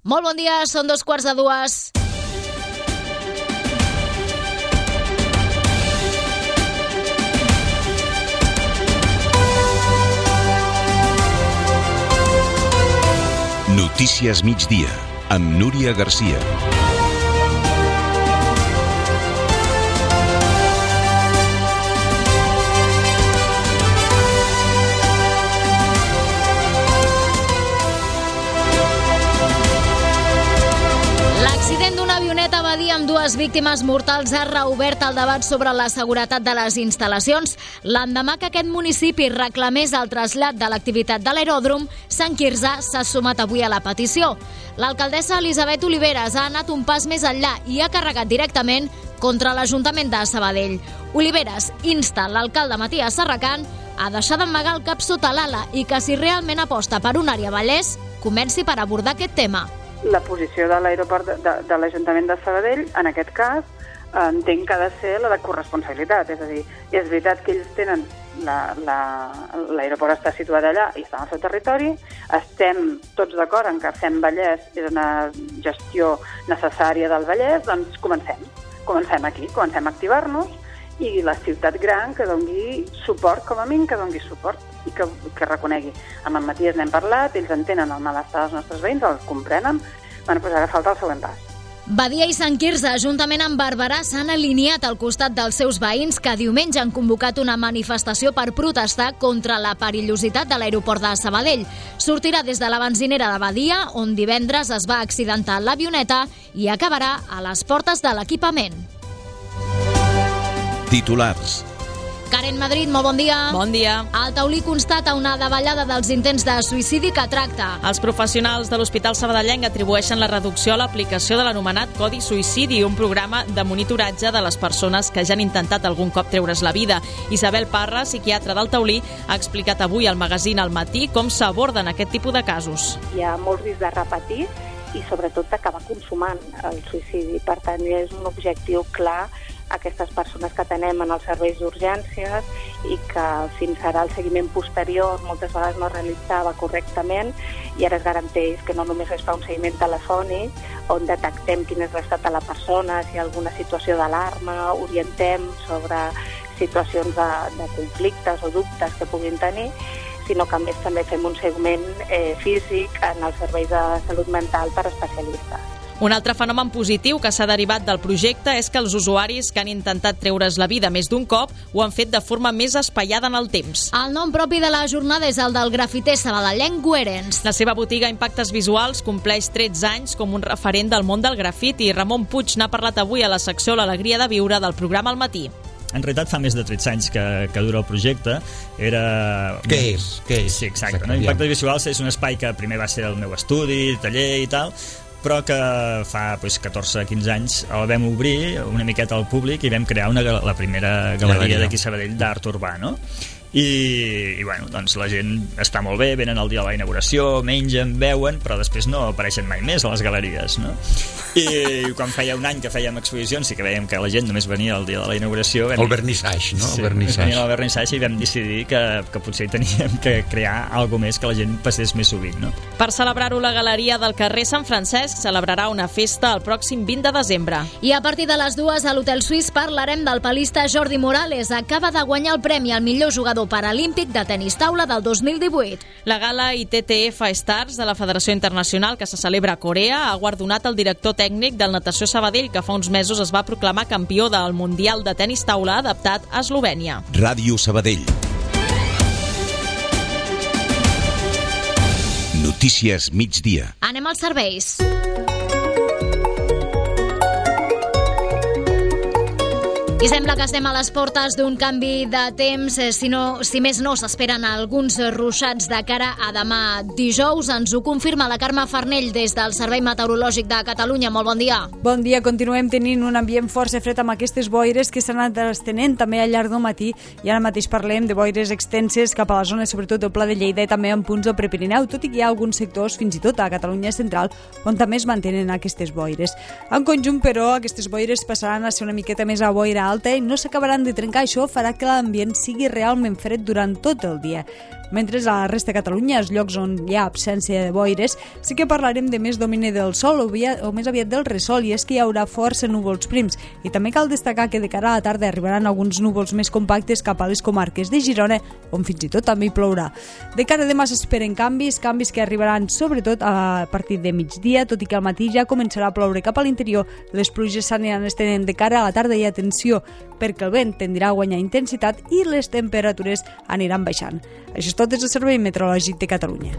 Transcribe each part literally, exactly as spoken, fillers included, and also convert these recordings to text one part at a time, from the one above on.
Molt bon dia, són dos quarts de dues. Notícies migdia, amb Núria Garcia. L'accident d'una avioneta va dir amb dues víctimes mortals ha reobert el debat sobre la seguretat de les instal·lacions. L'endemà que aquest municipi reclamés el trasllat de l'activitat de l'aeròdrom, Sant Quirze s'ha sumat avui a la petició. L'alcaldessa Elisabet Oliveras ha anat un pas més enllà i ha carregat directament contra l'Ajuntament de Sabadell. Oliveras insta l'alcalde Matías Serracant a deixar d'amagar el cap sota l'ala i que si realment aposta per una àrea Vallès, comenci per abordar aquest tema. La posició de l'aeroport de, de, de l'Ajuntament de Sabadell, en aquest cas, entenc que ha de ser la de corresponsabilitat. És a dir, és veritat que ells tenen... L'aeroport està situat allà i està en el seu territori. Estem tots d'acord en que fem Vallès, és una gestió necessària del Vallès, doncs comencem. Comencem aquí, comencem a activar-nos i la ciutat gran que doni suport, com a mínim que doni suport i que, que reconegui. Amb en Matías n'hem parlat, ells entenen el malestar dels nostres veïns, el comprenen, bueno, doncs ara falta el següent pas. Badia i Sant Quirze, juntament amb Barberà, s'han alineat al costat dels seus veïns que diumenge han convocat una manifestació per protestar contra la perillositat de l'aeroport de Sabadell. Sortirà des de la benzinera de Badia, on divendres es va accidentar l'avioneta, i acabarà a les portes de l'equipament. Titulars. Karen Madrid, molt bon dia. Bon dia. El Taulí constata una davallada dels intents de suïcidi que tracta. Els professionals de l'Hospital Sabadellenc atribueixen la reducció a l'aplicació de l'anomenat Codi Suïcidi, un programa de monitoratge de les persones que ja han intentat algun cop treure's la vida. Isabel Parra, psiquiatra del Taulí, ha explicat avui al magazín Al Matí com s'aborden aquest tipus de casos. Hi ha molt risc de repetir i sobretot d'acabar consumant el suïcidi. Per tant, és un objectiu clar aquestes persones que tenem en els serveis d'urgències i que fins ara el seguiment posterior moltes vegades no es realitzava correctament i ara es garanteix que no només es fa un seguiment telefònic on detectem quin és l'estat de la persona, si hi ha alguna situació d'alarma, orientem sobre situacions de, de conflictes o dubtes que puguin tenir, sinó que a més també fem un seguiment eh, físic en els serveis de salut mental per especialistes. Un altre fenomen positiu que s'ha derivat del projecte és que els usuaris que han intentat treure's la vida més d'un cop ho han fet de forma més espaiada en el temps. El nom propi de la jornada és el del grafiter sabadellenc Guerens. La seva botiga Impactes Visuals compleix tretze anys com un referent del món del grafiti i Ramon Puig n'ha parlat avui a la secció L'Alegria de Viure del programa Al Matí. En realitat fa més de tretze anys que, que dura el projecte. Era... Què és? Què és? Sí, exacte. exacte no? Impactes Visuals és un espai que primer va ser el meu estudi, taller i tal, però que fa pues, catorze a quinze anys el vam obrir una miqueta al públic i vam crear una, la primera galeria d'aquí Sabadell d'art urbà, no? I, i bueno, doncs la gent està molt bé, venen el dia de la inauguració, mengen, beuen, però després no apareixen mai més a les galeries, no? I quan feia un any que fèiem exposicions sí que veiem que la gent només venia el dia de la inauguració. Vam... El vernissage, no? Sí, el vernissage. venia el vernissage i vam decidir que, que potser teníem que crear alguna més que la gent passés més sovint, no? Per celebrar-ho, la Galeria del carrer Sant Francesc celebrarà una festa el pròxim vint de desembre. I a partir de les dues a l'Hotel Suís parlarem del palista Jordi Morales. Acaba de guanyar el premi al millor jugador paralímpic de tenis taula del dos mil divuit. La gala I T T F Stars de la Federació Internacional que se celebra a Corea ha guardonat el director tècnic del Natació Sabadell, que fa uns mesos es va proclamar campió del Mundial de Tenis Taula adaptat a Eslovènia. Ràdio Sabadell. Notícies migdia. Anem als serveis. I sembla que estem a les portes d'un canvi de temps, si, no, si més no s'esperen alguns ruixats de cara a demà dijous. Ens ho confirma la Carme Farnell des del Servei Meteorològic de Catalunya. Molt bon dia. Bon dia, continuem tenint un ambient força fred amb aquestes boires que s'han anat estenent també al llarg del matí i ara mateix parlem de boires extenses cap a la zona sobretot del Pla de Lleida i també en punts del Prepirineu, tot i que hi ha alguns sectors, fins i tot a Catalunya central, on també es mantenen aquestes boires. En conjunt, però, aquestes boires passaran a ser una miqueta més a boira alta i no s'acabaran de trencar. Això farà que l'ambient sigui realment fred durant tot el dia. mentre a la resta de Catalunya, els llocs on hi ha absència de boires, sí que parlarem de més domini del sol o, via, o més aviat del ressol, i és que hi haurà força núvols prims. I també cal destacar que de cara a la tarda arribaran alguns núvols més compactes cap a les comarques de Girona, on fins i tot també hi plourà. De cara a demà s'esperen canvis, canvis que arribaran sobretot a partir de migdia, tot i que al matí ja començarà a ploure cap a l'interior. Les pluges s'aniran estenent de cara a la tarda i atenció, perquè el vent tendirà a guanyar intensitat i les temperatures aniran baixant. Això és tot des del Servei Meteorològic de Catalunya.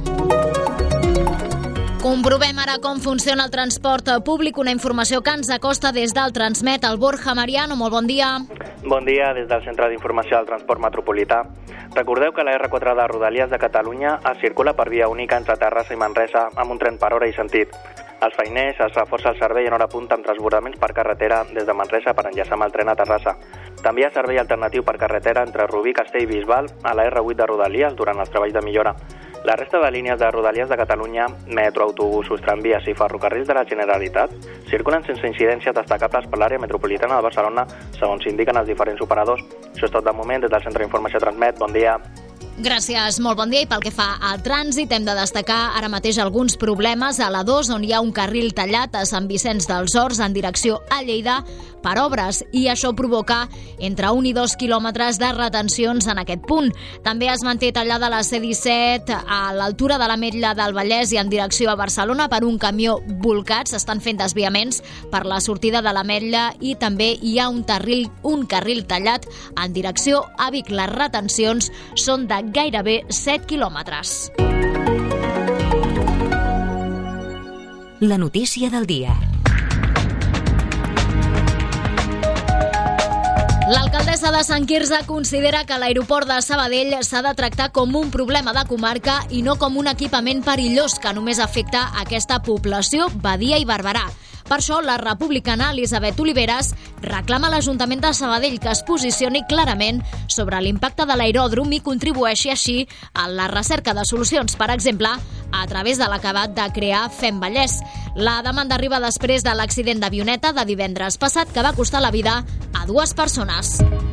Comprovem ara com funciona el transport públic, una informació que ens acosta des del Transmet. El Borja Mariano, molt bon dia. Bon dia des del Centre d'Informació del Transport Metropolità. Recordeu que la erre quatre de Rodalies de Catalunya es circula per via única entre Terrassa i Manresa amb un tren per hora i sentit. Els feiners es reforça el servei en hora punta amb transbordaments per carretera des de Manresa per enllaçar amb el tren a Terrassa. També hi ha servei alternatiu per carretera entre Rubí, Castell i Bisbal a la erre vuit de Rodalies durant els treballs de millora. La resta de línies de Rodalies de Catalunya, metro, autobusos, tramvies i ferrocarrils de la Generalitat circulen sense incidències destacables per l'àrea metropolitana de Barcelona, segons indiquen els diferents operadors. Això és tot de moment des del Centre d'Informació Transmet. Bon dia. Gràcies, molt bon dia. I pel que fa al trànsit, hem de destacar ara mateix alguns problemes a la dos, on hi ha un carril tallat a Sant Vicenç dels Horts en direcció a Lleida per obres, i això provoca entre un i dos quilòmetres de retencions en aquest punt. També es manté tallada la ce disset a l'altura de l'Ametlla del Vallès i en direcció a Barcelona per un camió volcat. S'estan fent desviaments per la sortida de l'Ametlla i també hi ha un carril, un carril tallat en direcció a Vic. Les retencions són de gairebé set quilòmetres. La notícia del dia. L'alcaldessa de Sant Quirze considera que l'aeroport de Sabadell s'ha de tractar com un problema de comarca i no com un equipament perillós que només afecta aquesta població, Badia i Barberà. Per això, la republicana Elisabet Oliveras reclama a l'Ajuntament de Sabadell que es posicioni clarament sobre l'impacte de l'aeròdrom i contribueixi així a la recerca de solucions, per exemple, a través de l'acabat de crear Fem Vallès. La demanda arriba després de l'accident d'avioneta de divendres passat que va costar la vida a dues persones.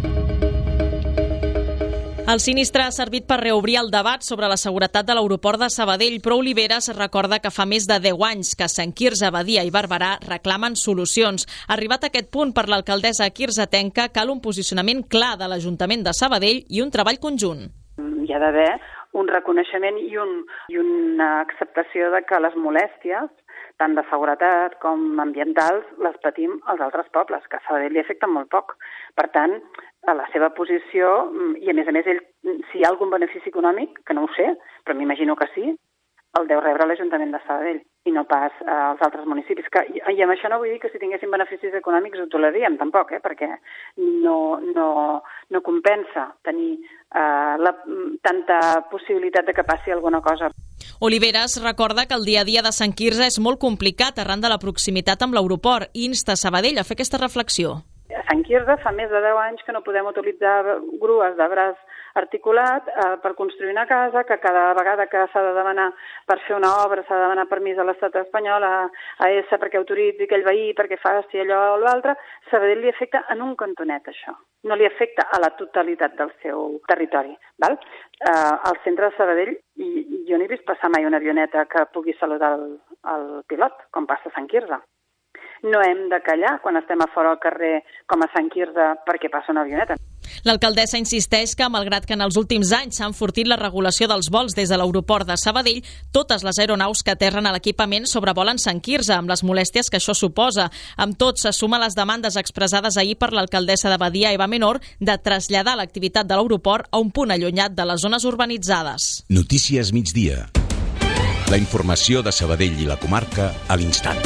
El sinistre ha servit per reobrir el debat sobre la seguretat de l'aeroport de Sabadell, però Oliveras recorda que fa més de deu anys que Sant Quirze, Badia i Barberà reclamen solucions. Arribat a aquest punt per l'alcaldessa quirzetenca, cal un posicionament clar de l'Ajuntament de Sabadell i un treball conjunt. Hi ha d'haver un reconeixement i, un, i una acceptació de que les molèsties, tant de seguretat com ambientals, les patim als altres pobles, que a Sabadell li afecten molt poc. Per tant, a la seva posició, i a més a més, ell, si hi ha algun benefici econòmic, que no ho sé, però m'imagino que sí, el deu rebre l'Ajuntament de Sabadell i no pas eh, als altres municipis. Que, i, I amb això no vull dir que si tinguessin beneficis econòmics ho toleraríem, tampoc, eh, perquè no, no, no compensa tenir eh, la, tanta possibilitat de que passi alguna cosa. Oliveras recorda que el dia a dia de Sant Quirze és molt complicat arran de la proximitat amb l'aeroport i insta Sabadell a fer aquesta reflexió. A Sant Quirze fa més de deu anys que no podem utilitzar grues de braç articulat eh, per construir una casa, que cada vegada que s'ha de demanar per fer una obra s'ha de demanar permís a l'Estat espanyol, a, a E S A perquè autoritzi aquell veí, perquè faci allò o l'altre. Sabadell li afecta en un cantonet, això. No li afecta a la totalitat del seu territori. Val? Eh, al centre de Sabadell, i, jo no he vist passar mai una avioneta que pugui saludar el, el pilot, com passa a Sant Quirze. No hem de callar quan estem a fora al carrer com a Sant Quirze perquè passa una avioneta. L'alcaldessa insisteix que, malgrat que en els últims anys s'ha enfortit la regulació dels vols des de l'aeroport de Sabadell, totes les aeronaus que aterren a l'equipament sobrevolen Sant Quirze, amb les molèsties que això suposa. Amb tot, se suma les demandes expressades ahir per l'alcaldessa de Badia, Eva Menor, de traslladar l'activitat de l'aeroport a un punt allunyat de les zones urbanitzades. Notícies migdia. La informació de Sabadell i la comarca a l'instant.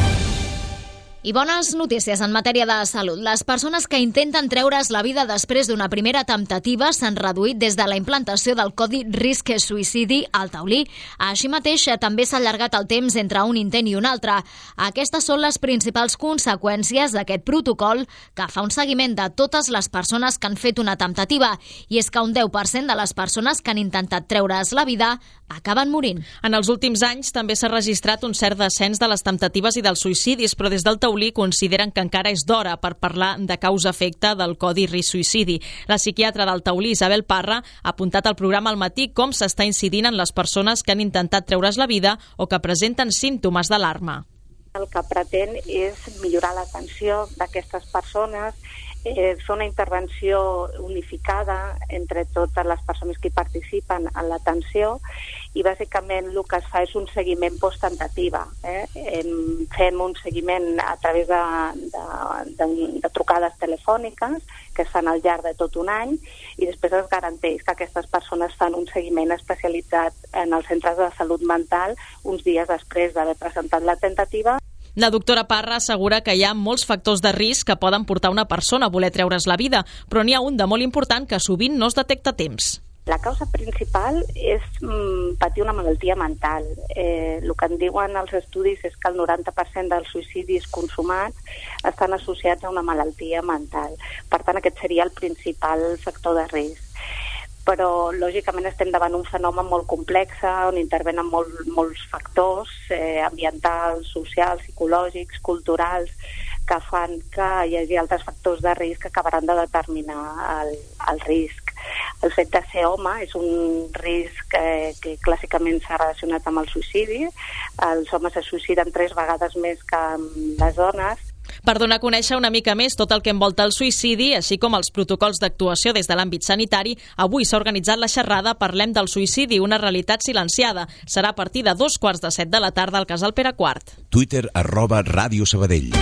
I bones notícies en matèria de salut. Les persones que intenten treure's la vida després d'una primera temptativa s'han reduït des de la implantació del Codi Risc Suïcidi al taulí. Així mateix, també s'ha allargat el temps entre un intent i un altre. Aquestes són les principals conseqüències d'aquest protocol, que fa un seguiment de totes les persones que han fet una temptativa. I és que un deu per cent de les persones que han intentat treure's la vida acaben morint. En els últims anys també s'ha registrat un cert descens de les temptatives i dels suïcidis, però des del Taulí consideren que encara és d'hora per parlar de causa-efecte del Codi Risc-Suïcidi. La psiquiatra del Taulí, Isabel Parra, ha apuntat al programa al matí com s'està incidint en les persones que han intentat treure's la vida o que presenten símptomes d'alarma. El que pretén és millorar l'atenció d'aquestes persones, eh, fer una intervenció unificada entre totes les persones que hi participen en l'atenció, i bàsicament el que es fa és un seguiment post-tentativa. Eh? Fem un seguiment a través de, de, de, de trucades telefòniques que es fan al llarg de tot un any, i després es garanteix que aquestes persones fan un seguiment especialitzat en els centres de salut mental uns dies després d'haver presentat la tentativa. La doctora Parra assegura que hi ha molts factors de risc que poden portar una persona a voler treure's la vida, però n'hi ha un de molt important que sovint no es detecta a temps. La causa principal és mm, patir una malaltia mental. Eh, el que en diuen els estudis és que el noranta per cent dels suïcidis consumats estan associats a una malaltia mental. Per tant, aquest seria el principal factor de risc. Però, lògicament, estem davant un fenomen molt complex on intervenen molt, molts factors eh, ambientals, socials, psicològics, culturals, que fan que hi hagi altres factors de risc que acabaran de determinar el, el risc. El fet de ser home és un risc eh, que clàssicament s'ha relacionat amb el suïcidi. Els homes se suïciden tres vegades més que les dones. Per donar a conèixer una mica més tot el que envolta el suïcidi, així com els protocols d'actuació des de l'àmbit sanitari, avui s'ha organitzat la xerrada Parlem del suïcidi, una realitat silenciada. Serà a partir de dos quarts de set de la tarda al Casal Pere quart. Twitter arroba Ràdio Sabadell.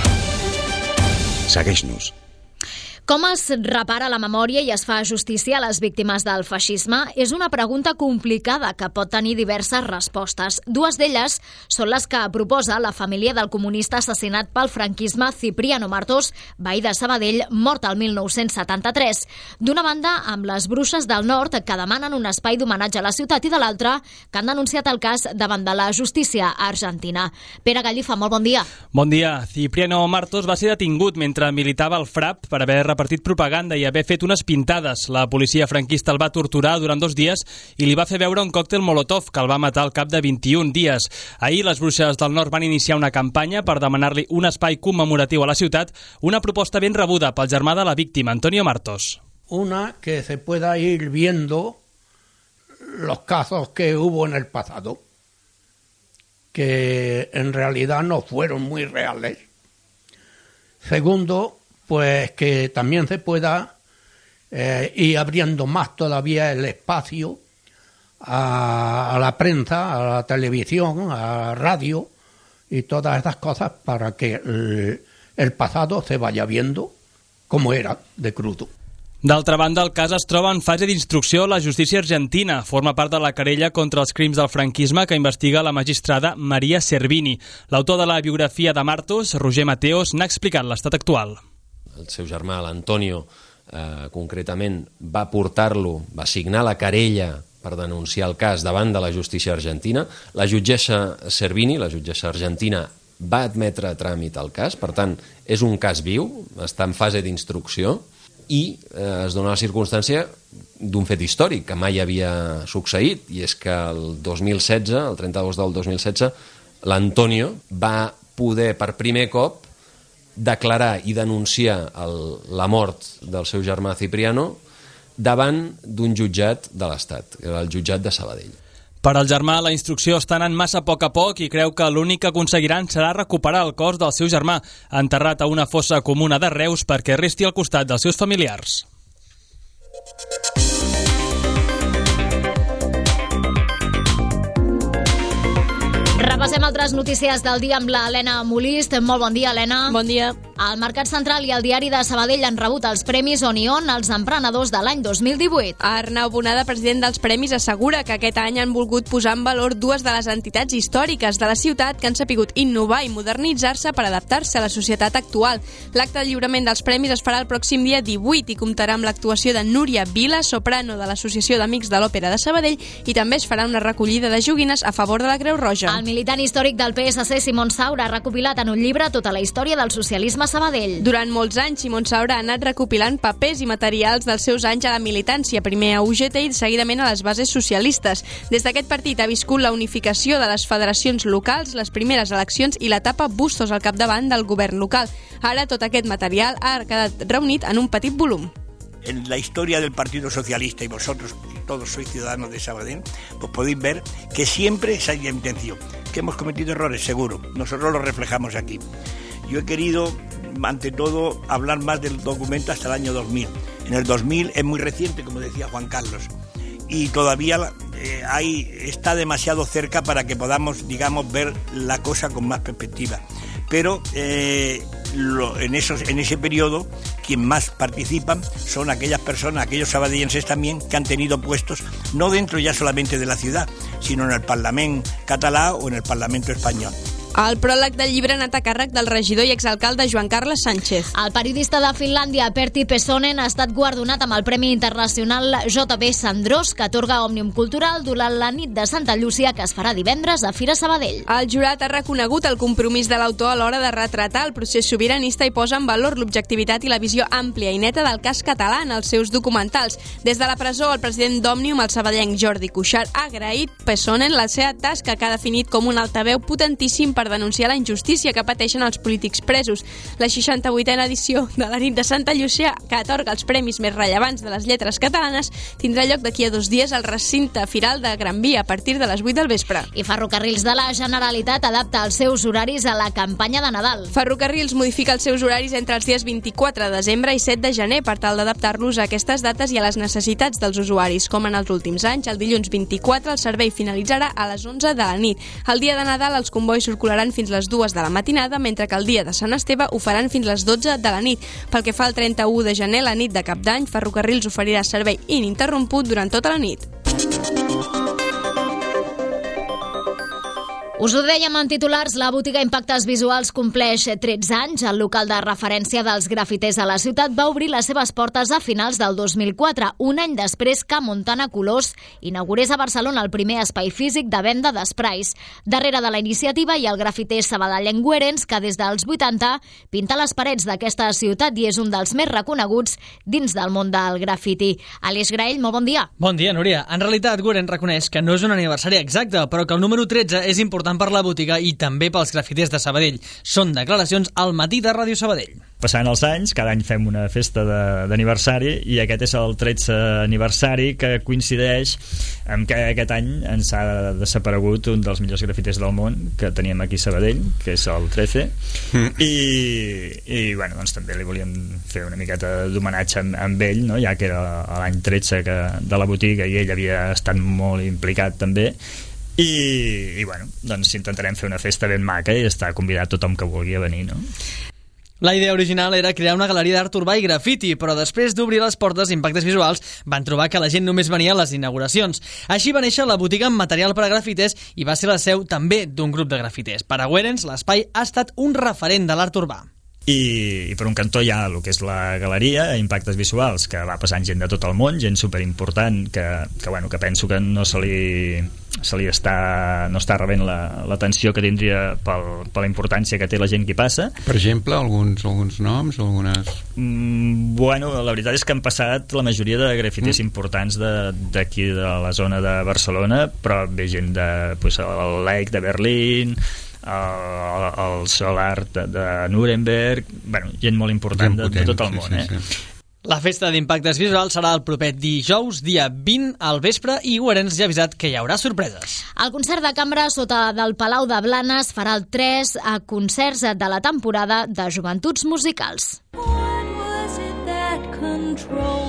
Segueix-nos. Com es repara la memòria i es fa justícia a les víctimes del feixisme? És una pregunta complicada que pot tenir diverses respostes. Dues d'elles són les que proposa la família del comunista assassinat pel franquisme Cipriano Martos, veí de Sabadell, mort el mil nou-cents setanta-tres. D'una banda, amb les Bruixes del Nord, que demanen un espai d'homenatge a la ciutat, i de l'altra, que han denunciat el cas davant de la justícia argentina. Pere Gallifa, molt bon dia. Bon dia. Cipriano Martos va ser detingut mentre militava al FRAP per haver repartit propaganda i haver fet unes pintades. La policia franquista el va torturar durant dos dies i li va fer veure un còctel Molotov que el va matar al cap de vint-i-un dies. Ahir les Bruixes del Nord van iniciar una campanya per demanar-li un espai commemoratiu a la ciutat, una proposta ben rebuda pel germà de la víctima, Antonio Martos. Una que se pueda ir viendo los casos que hubo en el pasado, que en realidad no fueron muy reales. Segundo, pues que también se pueda eh, ir abriendo más todavía el espacio a, a la prensa, a la televisión, a la radio y todas esas cosas para que el, el pasado se vaya viendo como era de crudo. D'altra banda, el cas es troba en fase d'instrucció a la justícia argentina. Forma part de la querella contra els crims del franquisme que investiga la magistrada Maria Servini. L'autor de la biografia de Martos, Roger Mateos, n'ha explicat l'estat actual. El seu germà, l'Antonio, eh, concretament, va portar-lo, va signar la querella per denunciar el cas davant de la justícia argentina. La jutgessa Servini, la jutgessa argentina, va admetre a tràmit el cas, per tant, és un cas viu, està en fase d'instrucció, i eh, es dona la circumstància d'un fet històric que mai havia succeït, i és que el dos mil setze, el trenta d'agost del dos mil setze, l'Antonio va poder per primer cop declarar i denunciar el, la mort del seu germà Cipriano davant d'un jutjat de l'Estat, que era el jutjat de Sabadell. Per al germà, la instrucció està anant massa a poc a poc i creu que l'únic que aconseguiran serà recuperar el cos del seu germà, enterrat a una fossa comuna de Reus perquè resti al costat dels seus familiars. Repassem altres notícies del dia amb l'Helena Molist. Molt bon dia, Helena. Bon dia. El Mercat Central i el Diari de Sabadell han rebut els Premis Onion als emprenedors de l'any dos mil divuit. Arnau Bonada, president dels Premis, assegura que aquest any han volgut posar en valor dues de les entitats històriques de la ciutat que han sapigut innovar i modernitzar-se per adaptar-se a la societat actual. L'acte de lliurament dels Premis es farà el pròxim dia divuit i comptarà amb l'actuació de Núria Vila, soprano de l'Associació d'Amics de l'Òpera de Sabadell, i també es farà una recollida de joguines a favor de la Creu Roja. El militant històric del P S C, Simon Saura, ha recopilat en un llibre tota la història del socialisme de Sabadell. Durant molts anys, Simon Saura ha anat recopilant papers i materials dels seus anys a la militància, primer a U G T i seguidament a les bases socialistes. Des d'aquest partit ha viscut la unificació de les federacions locals, les primeres eleccions i l'etapa Bustos al capdavant del govern local. Ara tot aquest material ha quedat reunit en un petit volum. En la historia del Partido Socialista, y vosotros todos sois ciudadanos de Sabadell, pues podéis ver que siempre esa es la intención. Que hemos cometido errores, seguro. Nosotros lo reflejamos aquí. Yo he querido, ante todo, hablar más del documento hasta el año dos mil. En el dos mil es muy reciente, como decía Juan Carlos, y todavía eh, hay, está demasiado cerca para que podamos, digamos, ver la cosa con más perspectiva. Pero eh, lo, en, esos, en ese periodo, quien más participan son aquellas personas, aquellos sabadellenses también, que han tenido puestos no dentro ya solamente de la ciudad, sino en el Parlamento català o en el Parlamento español. El pròleg del llibre ha anat a càrrec del regidor i exalcalde Joan Carles Sánchez. El periodista de Finlàndia, Pertti Pesonen, ha estat guardonat amb el Premi Internacional J B Sandros, que atorga Òmnium Cultural durant la nit de Santa Llúcia, que es farà divendres a Fira Sabadell. El jurat ha reconegut el compromís de l'autor a l'hora de retratar el procés sobiranista i posa en valor l'objectivitat i la visió àmplia i neta del cas català en els seus documentals. Des de la presó, el president d'Òmnium, el sabadellenc Jordi Cuixart, ha agraït Pesonen la seva tasca, que ha definit com un altaveu potentíssim per denunciar la injustícia que pateixen els polítics presos. La seixanta-vuitena edició de la nit de Santa Llúcia, que atorga els premis més rellevants de les lletres catalanes, tindrà lloc d'aquí a dos dies al recinte firal de Gran Via a partir de les vuit del vespre. I Ferrocarrils de la Generalitat adapta els seus horaris a la campanya de Nadal. Ferrocarrils modifica els seus horaris entre els dies vint-i-quatre de desembre i set de gener per tal d'adaptar-los a aquestes dates i a les necessitats dels usuaris. Com en els últims anys, el dilluns vint-i-quatre el servei finalitzarà a les onze de la nit. El dia de Nadal els combois circularan fins les dues de la matinada, mentre que el dia de Sant Esteve ho faran fins les dotze de la nit. Pel que fa al trenta-u de gener, la nit de Cap d'Any, Ferrocarrils oferirà servei ininterromput durant tota la nit. Us ho dèiem en titulars, la botiga Impactes Visuals compleix tretze anys. El local de referència dels grafiters a la ciutat va obrir les seves portes a finals del dos mil quatre, un any després que Montana Colors inaugurés a Barcelona el primer espai físic de venda d'esprais. Darrere de la iniciativa hi ha el grafiter sabadellenc Guerens, que des dels vuitanta pinta les parets d'aquesta ciutat i és un dels més reconeguts dins del món del grafiti. Aleix Graell, molt bon dia. Bon dia, Núria. En realitat, Guerens reconeix que no és un aniversari exacte, però que el número tretze és important per la botiga i també pels grafiters de Sabadell. Són declaracions al matí de Ràdio Sabadell. Passant els anys, cada any fem una festa d'aniversari i aquest és el tretze aniversari, que coincideix amb que aquest any ens ha desaparegut un dels millors grafiters del món que teníem aquí a Sabadell, que és el trece, mm. i, i bueno, doncs també li volíem fer una miqueta d'homenatge amb, amb ell, no? Ja que era l'any tretze que, de la botiga i ell havia estat molt implicat també. I, i bueno, doncs intentarem fer una festa ben maca i està convidat tothom que vulgui a venir, no? La idea original era crear una galeria d'art urbà i grafiti, però després d'obrir les portes Impactes Visuals van trobar que la gent només venia a les inauguracions. Així va néixer la botiga amb material per a grafiters i va ser la seu també d'un grup de grafiters. Per a Guerens, l'espai ha estat un referent de l'art urbà. I, i per un cantó hi ha el que és la galeria Impactes Visuals, que va passant gent de tot el món, gent superimportant que, que, bueno, que penso que no se li, se li està, no està rebent l'atenció la, que tindria pel, per la importància que té la gent que hi passa. Per exemple, alguns, alguns noms, algunes... Mm, bueno, la veritat és que han passat la majoria de grafiters mm. importants d'aquí de, de la zona de Barcelona, però ve gent de pues, el Lake de Berlín, el, el Solar de, de Nuremberg, bueno, gent molt important gent potent, de, de tot el món, sí, sí, sí. eh? La festa d'Impactes Visuals serà el proper dijous, dia vint, al vespre, i Guerens ja ha avisat que hi haurà sorpreses. El concert de cambra sota del Palau de Blanes farà el tres a concerts de la temporada de Joventuts Musicals. What was it that controlled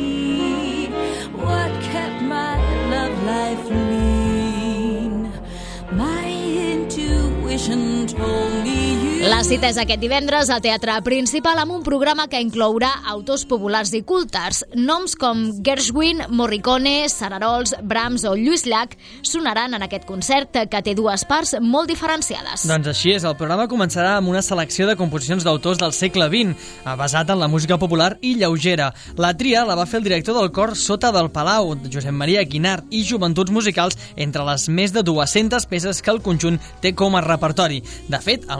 me? What kept my love life lean? My intuition told me you... La cita és aquest divendres al Teatre Principal amb un programa que inclourà autors populars i cultes. Noms com Gershwin, Morricone, Sararols, Brahms o Lluís Llach sonaran en aquest concert que té dues parts molt diferenciades. Doncs així és, el programa començarà amb una selecció de composicions d'autors del segle vint, basat en la música popular i lleugera. La tria la va fer el director del cor Sota del Palau, Josep Maria Guinart, i Joventuts Musicals, entre les més de dues-centes peces que el conjunt té com a repertori. De fet, el mateix Guinart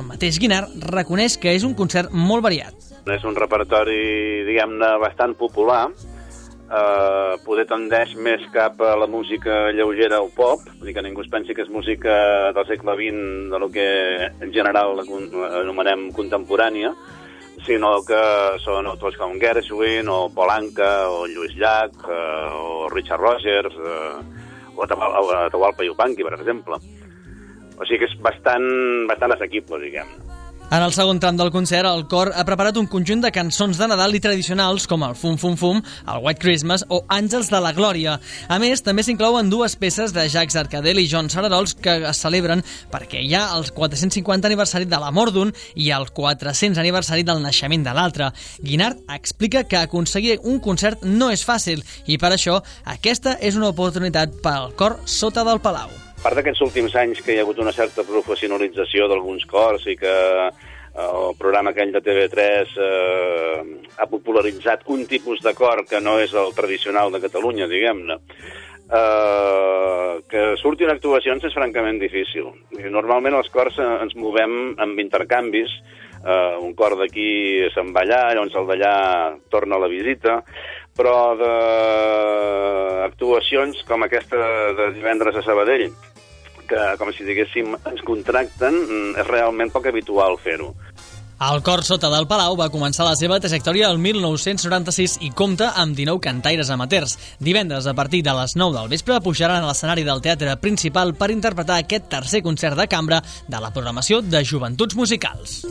Guinart reconeix que és un concert molt variat. És un repertori, diguem-ne, bastant popular, eh, poder tendeix més cap a la música lleugera o pop, vull dir que ningú es pensi que és música del segle vint, de lo que en general anomenem contemporània, sinó que són autors com Gershwin, o Paul Anka, o Lluís Llach, eh, o Richard Rogers, eh, o Atahualpa Yupanqui, per exemple. O sigui que és bastant, bastant assequible, diguem-ne. En el segon tram del concert, el cor ha preparat un conjunt de cançons de Nadal i tradicionals com el Fum Fum Fum, el White Christmas o Àngels de la Glòria. A més, també s'inclouen dues peces de Jacques Arcadel i John Saradols que es celebren perquè hi ha el quatre-cents cinquanta aniversari de la mort d'un i el quatre-cents aniversari del naixement de l'altre. Guinart explica que aconseguir un concert no és fàcil i per això aquesta és una oportunitat pel cor Sota del Palau. A part d'aquests últims anys que hi ha hagut una certa professionalització d'alguns cors i que el programa aquell de T V tres eh, ha popularitzat un tipus de cor que no és el tradicional de Catalunya, diguem-ne, eh, que surtin actuacions és francament difícil. Normalment els cors ens movem amb intercanvis, eh, un cor d'aquí se'n va allà, llavors el d'allà torna a la visita, però d'actuacions com aquesta de divendres a Sabadell, que, com si diguéssim, ens contracten, és realment poc habitual fer-ho. El cor Sota del Palau va començar la seva trajectòria el mil nou-cents noranta-sis i compta amb dinou cantaires amateurs. Divendres, a partir de les nou del vespre, pujaran a l'escenari del Teatre Principal per interpretar aquest tercer concert de cambra de la programació de Joventuts Musicals.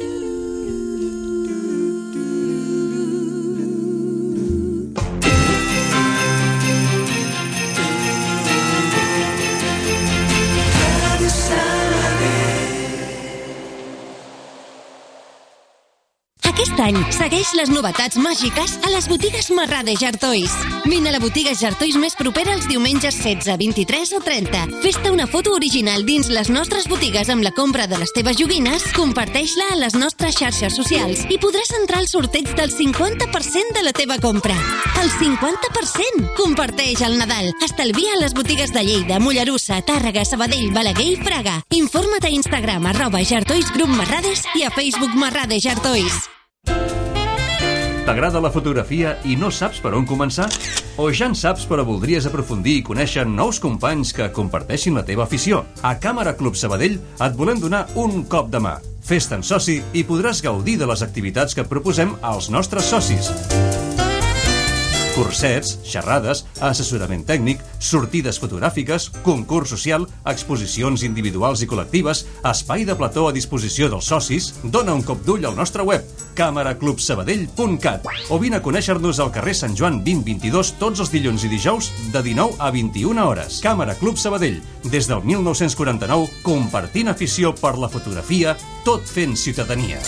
Aquest any, segueix les novetats màgiques a les botigues Marrade Jartois. Vine a la botiga Jartois més propera els diumenges setze, vint-i-tres o trenta. Fes-te una foto original dins les nostres botigues amb la compra de les teves joguines, comparteix-la a les nostres xarxes socials i podràs entrar al sorteig del cinquanta per cent de la teva compra. El cinquanta per cent! Comparteix el Nadal. Estalvia a les botigues de Lleida, Mollerussa, Tàrrega, Sabadell, Balaguer i Fraga. Informa't a Instagram arroba Jartois Grup Marrades i a Facebook Marrade Jartois. T'agrada la fotografia i no saps per on començar? O ja en saps però voldries aprofundir i conèixer nous companys que comparteixin la teva afició? A Càmera Club Sabadell et volem donar un cop de mà. Fes-te'n soci i podràs gaudir de les activitats que proposem als nostres socis. Cursets, xerrades, assessorament tècnic, sortides fotogràfiques, concurs social, exposicions individuals i col·lectives, espai de plató a disposició dels socis. Dóna un cop d'ull al nostre web, càmera club sabadell punt cat, o vine a conèixer-nos al carrer Sant Joan vint vint-i-dos tots els dilluns i dijous de dinou a vint-i-una hores. Càmera Club Sabadell, des del mil nou-cents quaranta-nou, compartint afició per la fotografia, tot fent ciutadania.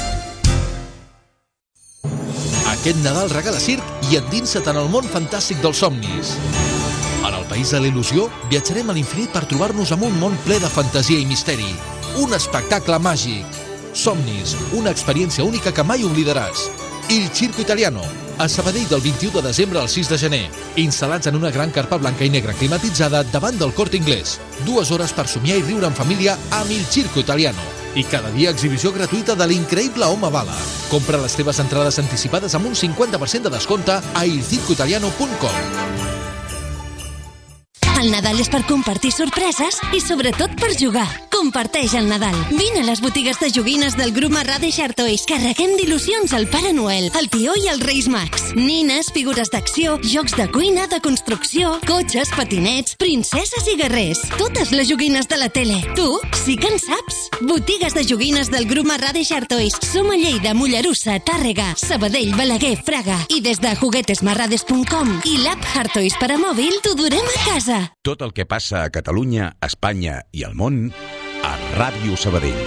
Aquest Nadal regala circ i endinsa't en el món fantàstic dels somnis. En el país de la il·lusió, viatjarem a l'infinit per trobar-nos amb un món ple de fantasia i misteri. Un espectacle màgic. Somnis, una experiència única que mai oblidaràs. Il Circo Italiano, a Sabadell del vint-i-u de desembre al sis de gener. Instal·lats en una gran carpa blanca i negra climatitzada davant del Corte Inglés. Dues hores per somiar i riure en família amb Il Circo Italiano. I cada dia exhibició gratuïta de l'increïble Home Bala. Compra les teves entrades anticipades amb un cinquanta per cent de descompte a il circo italiano punt com. El Nadal és per compartir sorpreses i sobretot per jugar. Comparteix el Nadal. Vine a les botigues de joguines del grup Marrade Jartois. Carreguem d'il·lusions al Pare Noel, el Tió i els Reis Mags. Nines, figures d'acció, jocs de cuina, de construcció, cotxes, patinets, princeses i guerrers. Totes les joguines de la tele. Tu sí que en saps. Botigues de joguines del grup Marrade Jartois. Som a Lleida, Mollerussa, Tàrrega, Sabadell, Balaguer, Fraga. I des de juguetes marrades punt com i l'app Jartois per a mòbil t'ho durem a casa. Tot el que passa a Catalunya, Espanya i al món a Ràdio Sabadell.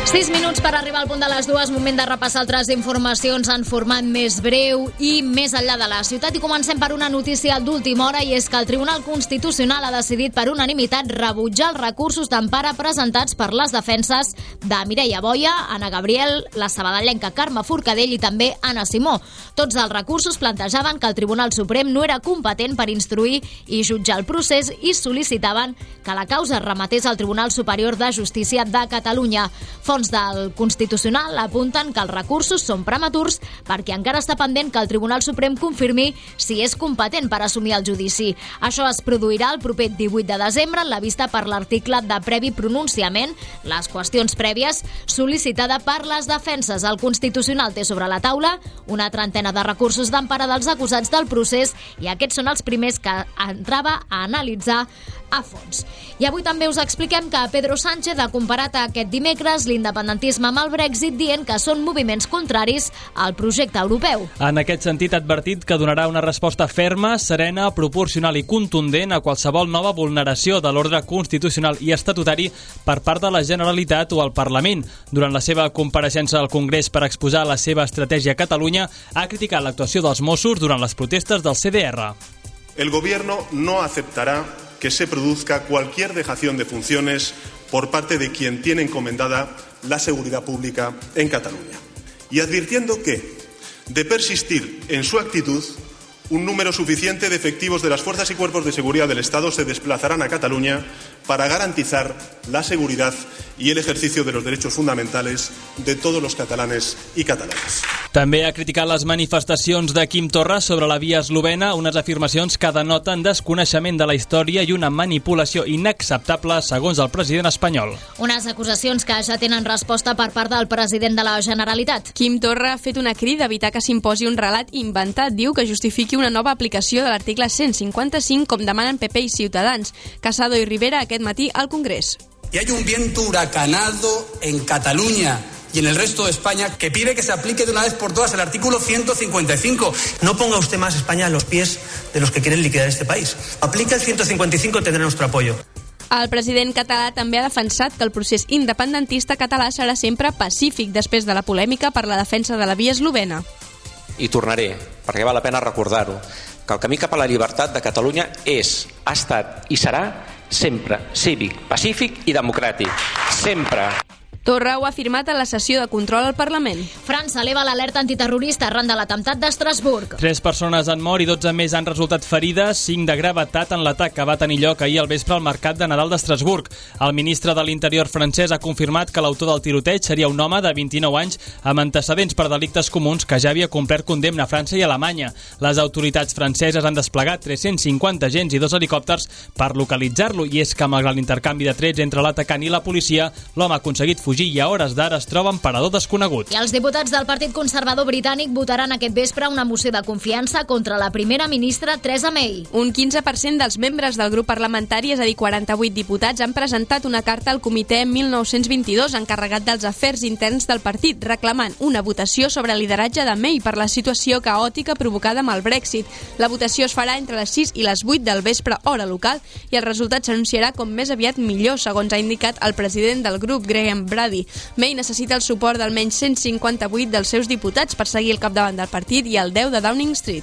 Sis minuts per arribar al punt de les dues, moment de repassar altres informacions en format més breu i més enllà de la ciutat. I comencem per una notícia d'última hora, i és que el Tribunal Constitucional ha decidit per unanimitat rebutjar els recursos d'empara presentats per les defenses de Mireia Boia, Anna Gabriel, la sabadellenca Carme Forcadell i també Anna Simó. Tots els recursos plantejaven que el Tribunal Suprem no era competent per instruir i jutjar el procés i sol·licitaven que la causa es remetés al Tribunal Superior de Justícia de Catalunya. Fonts del Constitucional apunten que els recursos són prematurs perquè encara està pendent que el Tribunal Suprem confirmi si és competent per assumir el judici. Això es produirà el proper divuit de desembre en la vista per l'article de previ pronunciament, les qüestions prèvies sol·licitada per les defenses. El Constitucional té sobre la taula una trentena de recursos d'empara dels acusats del procés i aquests són els primers que entrava a analitzar a fons. I avui també us expliquem que Pedro Sánchez ha comparat aquest dimecres l'independentisme amb el Brexit, dient que són moviments contraris al projecte europeu. En aquest sentit, ha advertit que donarà una resposta ferma, serena, proporcional i contundent a qualsevol nova vulneració de l'ordre constitucional i estatutari per part de la Generalitat o el Parlament. Durant la seva compareixença al Congrés per exposar la seva estratègia a Catalunya, ha criticat l'actuació dels Mossos durant les protestes del C D R. El Gobierno no aceptará que se produzca cualquier dejación de funciones por parte de quien tiene encomendada la seguridad pública en Cataluña. Y advirtiendo que, de persistir en su actitud, un número suficiente de efectivos de las fuerzas y cuerpos de seguridad del Estado se desplazarán a Cataluña para garantizar la seguridad y el ejercicio de los derechos fundamentales de todos los catalanes y catalanes. També ha criticat les manifestacions de Quim Torra sobre la via eslovena, unes afirmacions que denoten desconeixement de la història i una manipulació inacceptable, segons el president espanyol. Unes acusacions que ja tenen resposta per part del president de la Generalitat. Quim Torra ha fet una crida a evitar que s'imposi un relat inventat. Diu que justifiqui una nova aplicació de l'article cent cinquanta-cinc, com demanen P P i Ciutadans. Casado i Rivera aquest matí al Congrés. Y hay un viento huracanado en Cataluña y en el resto de España que pide que se aplique de una vez por todas el artículo ciento cincuenta y cinco. No ponga usted más España en los pies de los que quieren liquidar este país. Aplica el ciento cincuenta y cinco y tendrá nuestro apoyo. El president català també ha defensat que el procés independentista català serà sempre pacífic després de la polèmica per la defensa de la via eslovena. I tornaré, perquè val la pena recordar-ho, que el camí cap a la llibertat de Catalunya és, ha estat i serà sempre cívic, pacífic i democràtic. Sempre. Torra ho ha afirmat a la sessió de control al Parlament. França eleva l'alerta antiterrorista arran de l'atemptat d'Estrasburg. Tres persones han mort i dotze més han resultat ferides, cinc de gravetat en l'atac que va tenir lloc ahir al vespre al mercat de Nadal d'Estrasburg. El ministre de l'Interior francès ha confirmat que l'autor del tiroteig seria un home de vint-i-nou anys amb antecedents per delictes comuns que ja havia complert condemna a França i Alemanya. Les autoritats franceses han desplegat tres-cents cinquanta agents i dos helicòpters per localitzar-lo, i és que malgrat l'intercanvi de trets entre l'atacant i la policia, l'home ha aconseguit fugir i a hores d'ara es troba en parador desconegut. I els diputats del Partit Conservador Britànic votaran aquest vespre una moció de confiança contra la primera ministra Theresa May. Un quinze per cent dels membres del grup parlamentari, és a dir, quaranta-vuit diputats, han presentat una carta al comitè mil nou-cents vint-i-dos encarregat dels afers interns del partit, reclamant una votació sobre el lideratge de May per la situació caòtica provocada amb el Brexit. La votació es farà entre les sis i les vuit del vespre, hora local, i el resultat s'anunciarà com més aviat millor, segons ha indicat el president del grup, Graham Brady. May necessita el suport d'almenys cent cinquanta-vuit dels seus diputats per seguir al capdavant del partit i el deu de Downing Street.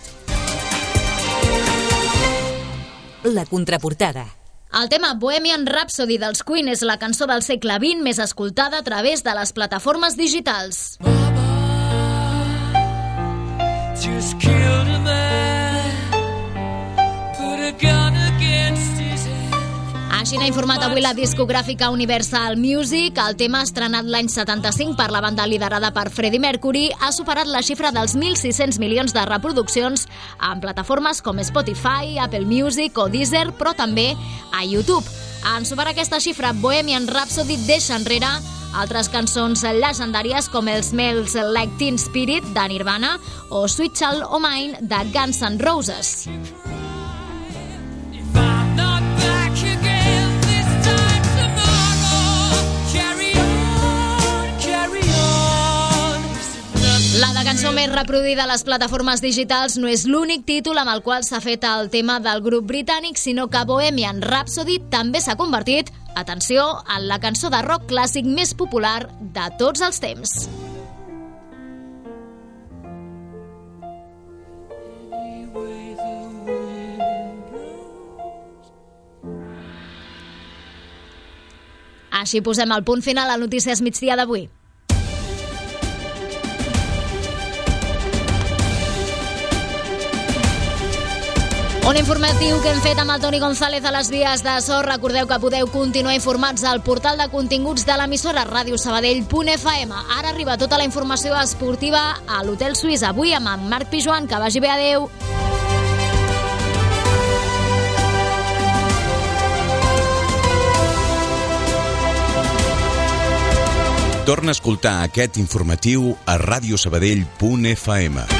La contraportada. El tema Bohemian Rhapsody dels Queen és la cançó del segle vint més escoltada a través de les plataformes digitals. Just killed a man, put a gun against his head. Així n'ha informat avui la discogràfica Universal Music. El tema, estrenat l'any setanta-cinc per la banda liderada per Freddie Mercury, ha superat la xifra dels mil sis-cents milions de reproduccions en plataformes com Spotify, Apple Music o Deezer, però també a YouTube. En superar aquesta xifra, Bohemian Rhapsody deixa enrere altres cançons legendàries com el Smells Like Teen Spirit de Nirvana o Sweet Child O' Mine de Guns N' Roses. La de cançó més reproduïda a les plataformes digitals no és l'únic títol amb el qual s'ha fet el tema del grup britànic, sinó que Bohemian Rhapsody també s'ha convertit, atenció, en la cançó de rock clàssic més popular de tots els temps. Així posem el punt final a Notícies Migdia d'avui. Un informatiu que hem fet amb el Toni González a les vies de so. Recordeu que podeu continuar informats al portal de continguts de l'emissora ràdio sabadell punt f m. Ara arriba tota la informació esportiva a l'Hotel Suís, avui amb en Marc Pijoan. Que vagi bé, adeu. Torna a escoltar aquest informatiu a radiosabadell punt f m.